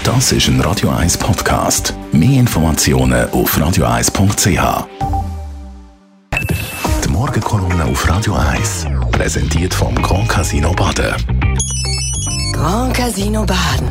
Das ist ein Radio 1 Podcast. Mehr Informationen auf radio1.ch. Die Morgenkolumne auf Radio 1 präsentiert vom Grand Casino Baden. Grand Casino Baden.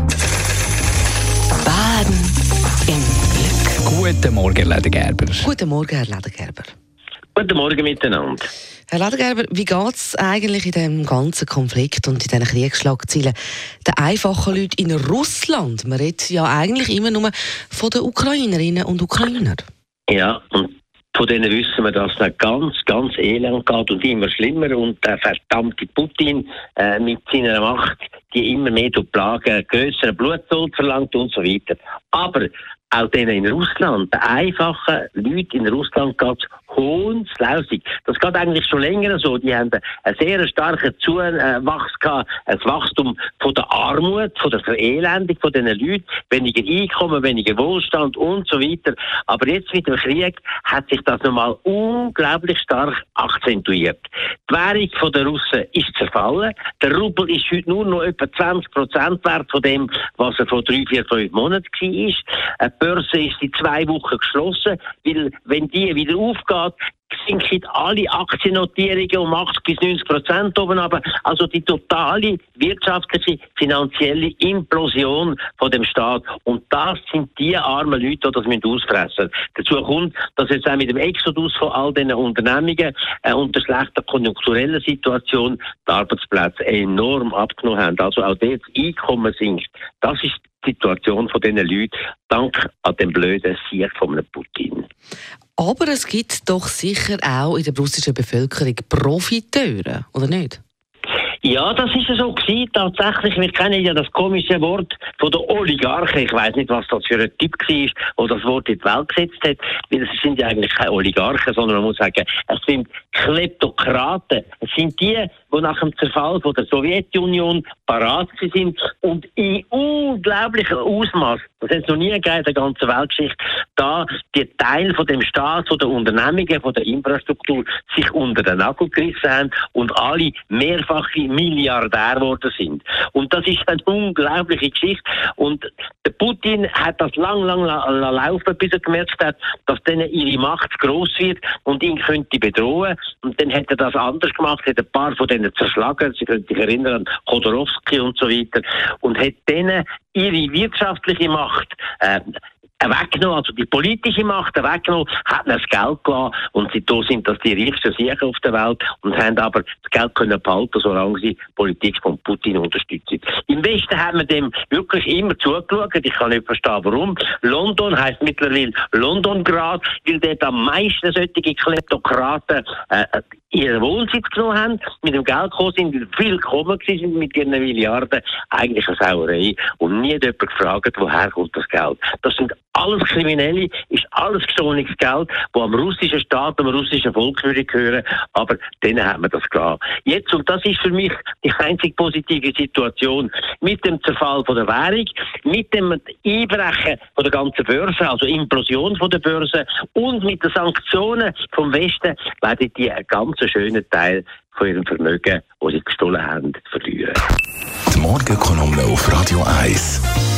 Baden im Glück. Guten Morgen, Herr Ledergerber. Guten Morgen, Herr Ledergerber. Guten Morgen miteinander. Herr Ledergerber, wie geht es eigentlich in diesem ganzen Konflikt und in diesen Kriegsschlagzeilen den einfachen Leuten in Russland? Man redet ja eigentlich immer nur von den Ukrainerinnen und Ukrainern. Ja, und von denen wissen wir, dass es ganz elend geht und immer schlimmer. Und der verdammte Putin mit seiner Macht, die immer mehr plagen, grösseren Bluttod verlangt und so weiter. Aber auch denen in Russland, den einfachen Leuten in Russland geht es hundslausig. Das geht eigentlich schon länger so. Die haben einen sehr starken Zuwachs gehabt, ein Wachstum von der Armut, von der Verelendung von diesen Leuten, weniger Einkommen, weniger Wohlstand und so weiter. Aber jetzt mit dem Krieg hat sich das nochmal unglaublich stark akzentuiert. Die Währung der Russen ist zerfallen. Der Rubel ist heute nur noch etwa 20% wert von dem, was er vor 3, 4, 5 Monaten war. Die Börse ist in 2 Wochen geschlossen, weil wenn die wieder aufgeht, sinken alle Aktiennotierungen um 80-90% oben runter. Also die totale wirtschaftliche, finanzielle Implosion von dem Staat. Und das sind die armen Leute, die das ausfressen müssen. Dazu kommt, dass jetzt auch mit dem Exodus von all diesen Unternehmungen und der schlechten konjunkturellen Situation die Arbeitsplätze enorm abgenommen haben. Also auch dort das Einkommen sinkt. Das ist die Situation von diesen Leuten, dank an dem blöden Sieg von einem Putin. Aber es gibt doch sicher auch in der russischen Bevölkerung Profiteure, oder nicht? Ja, das ist ja so gewesen, tatsächlich. Wir kennen ja das komische Wort von der Oligarchen. Ich weiss nicht, was das für ein Typ war, der das Wort in die Welt gesetzt hat. Weil es sind ja eigentlich keine Oligarchen, sondern man muss sagen, es sind Kleptokraten. Es sind die nach dem Zerfall von der Sowjetunion parat sind und in unglaublichem Ausmaß, das hat es noch nie gegeben in der ganzen Weltgeschichte, da die Teile von dem Staat, von der Unternehmungen, von der Infrastruktur sich unter den Nagel gerissen haben und alle mehrfache Milliardär geworden sind. Und das ist eine unglaubliche Geschichte. Und der Putin hat das lang laufen, bis er gemerkt hat, dass denen ihre Macht zu gross wird und ihn könnte bedrohen. Und dann hat er das anders gemacht, hat ein paar von denen zerschlagen. Sie können sich erinnern an Chodorowski und so weiter. Und hat denen ihre wirtschaftliche Macht weggenommen, also die politische Macht weggenommen, hat ihnen das Geld gelassen und seitdem sind das die reichsten Sieger auf der Welt und haben aber das Geld können behalten, solange sie die Politik von Putin unterstützen. Im Westen haben wir dem wirklich immer zugeschaut. Ich kann nicht verstehen, warum. London heisst mittlerweile Londongrad, weil dort am meisten solche Kleptokraten ihren Wohnsitz genommen haben, mit dem Geld gekommen sind, weil viel gekommen sind mit ihren Milliarden. Eigentlich eine Sauerei. Und nie jemand gefragt, woher kommt das Geld. Das sind alles Kriminelle, ist alles gestohlenes Geld, das am russischen Staat, am russischen Volk würde gehören, aber denen hat man das klar. Jetzt, und das ist für mich die einzig positive Situation, mit dem Zerfall von der Währung, mit dem Einbrechen von der ganzen Börse, also Implosion von der Börse und mit den Sanktionen vom Westen, werden die einen ganz schönen Teil von ihrem Vermögen, das sie gestohlen haben, verlieren. Die Morgenkolumne auf Radio 1.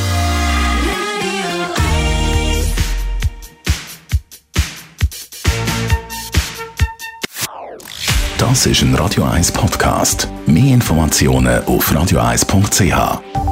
Das ist ein Radio 1 Podcast. Mehr Informationen auf radio1.ch.